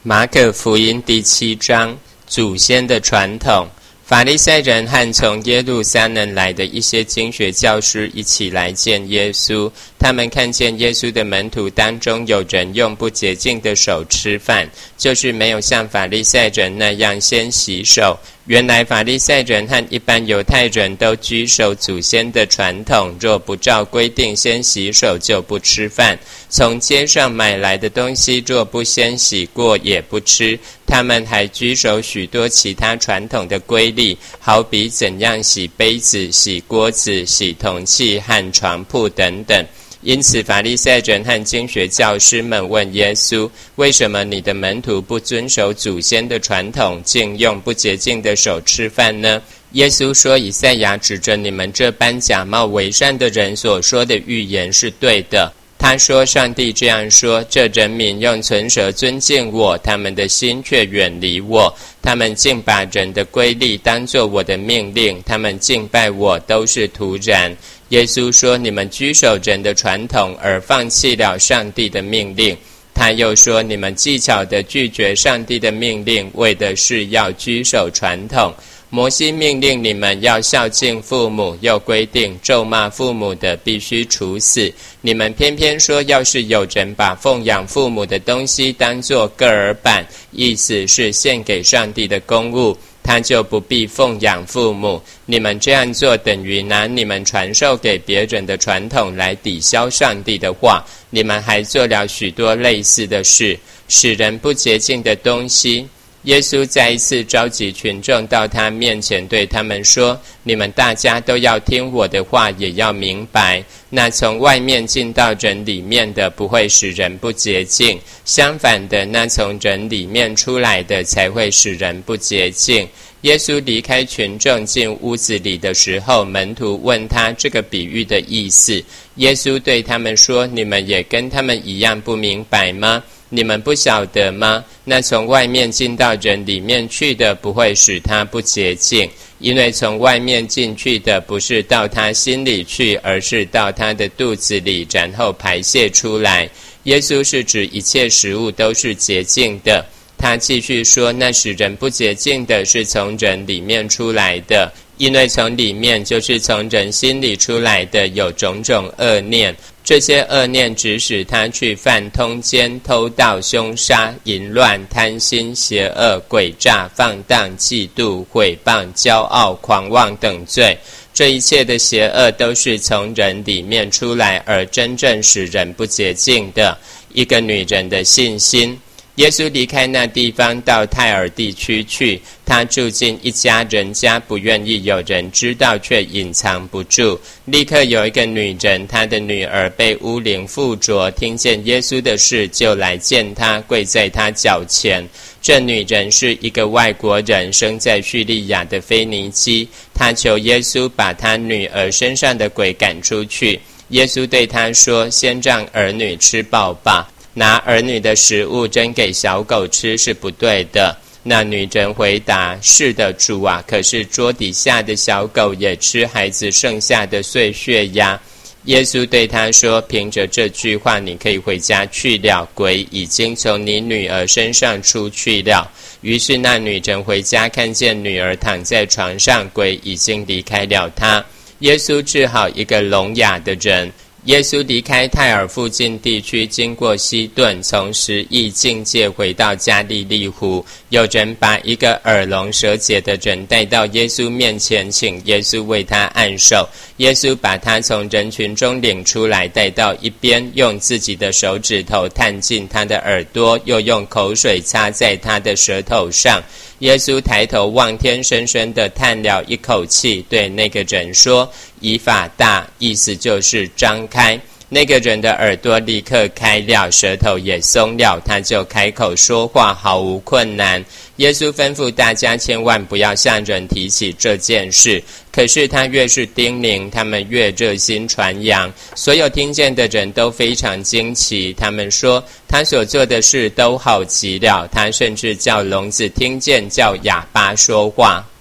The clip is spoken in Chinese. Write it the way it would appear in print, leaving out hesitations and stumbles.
马可福音第7章，祖先的传统。法利赛人和从耶路撒冷来的一些经学教师一起来见耶稣，他们看见耶稣的门徒当中有人用不洁净的手吃饭，就是没有像法利赛人那样先洗手。原来法利赛人和一般犹太人都居守祖先的传统，若不照规定先洗手就不吃饭。从街上买来的东西若不先洗过也不吃。他们还居守许多其他传统的规律，好比怎样洗杯子、洗锅子、洗铜器和床铺等等。因此法利赛人和经学教师们问耶稣，为什么你的门徒不遵守祖先的传统，竟用不洁净的手吃饭呢？耶稣说，以赛亚指着你们这般假冒为善的人所说的预言是对的。他说，上帝这样说，这人民用唇舌尊敬我，他们的心却远离我。他们竟把人的规律当作我的命令，他们敬拜我都是徒然。耶稣说，你们居守人的传统，而放弃了上帝的命令。他又说，你们技巧地拒绝上帝的命令，为的是要居守传统。摩西命令你们要孝敬父母，又规定咒骂父母的必须处死。你们偏偏说，要是有人把奉养父母的东西当作个儿板，意思是献给上帝的公物，他就不必奉养父母。你们这样做，等于拿你们传授给别人的传统来抵消上帝的话。你们还做了许多类似的事，使人不洁净的东西。耶稣再一次召集群众到他面前，对他们说，你们大家都要听我的话，也要明白，那从外面进到人里面的不会使人不洁净，相反的，那从人里面出来的才会使人不洁净。耶稣离开群众进屋子里的时候，门徒问他这个比喻的意思。耶稣对他们说，你们也跟他们一样不明白吗？你们不晓得吗？那从外面进到人里面去的不会使他不洁净，因为从外面进去的不是到他心里去，而是到他的肚子里，然后排泄出来。耶稣是指一切食物都是洁净的。他继续说，那使人不洁净的是从人里面出来的，因为从里面就是从人心里出来的有种种恶念，这些恶念指使他去犯通奸、偷盗、凶杀、淫乱、贪心、邪恶、诡诈、放荡、嫉妒、毁谤、骄傲、狂妄等罪。这一切的邪恶都是从人里面出来，而真正使人不洁净的。一个女人的信心。耶稣离开那地方到泰尔地区去，他住进一家人家，不愿意有人知道，却隐藏不住。立刻有一个女人，她的女儿被污灵附着，听见耶稣的事，就来见他，跪在他脚前。这女人是一个外国人，生在叙利亚的腓尼基。她求耶稣把她女儿身上的鬼赶出去。耶稣对她说，先让儿女吃饱吧，拿儿女的食物扔给小狗吃是不对的。那女人回答，是的，主啊，可是桌底下的小狗也吃孩子剩下的碎屑呀。耶稣对她说，凭着这句话你可以回家去了，鬼已经从你女儿身上出去了。于是那女人回家，看见女儿躺在床上，鬼已经离开了她。耶稣治好一个聋哑的人。耶稣离开泰尔附近地区，经过西顿，从十义境界回到加利利湖。有人把一个耳聋舌结的人带到耶稣面前，请耶稣为他按手。耶稣把他从人群中领出来，带到一边，用自己的手指头探进他的耳朵，又用口水擦在他的舌头上。耶稣抬头望天，深深地叹了一口气，对那个人说，以法大，意思就是张开。那个人的耳朵立刻开了，舌头也松了，他就开口说话，毫无困难。耶稣吩咐大家千万不要向人提起这件事，可是他越是叮咛，他们越热心传扬。所有听见的人都非常惊奇，他们说，他所做的事都好极了，他甚至叫聋子听见，叫哑巴说话。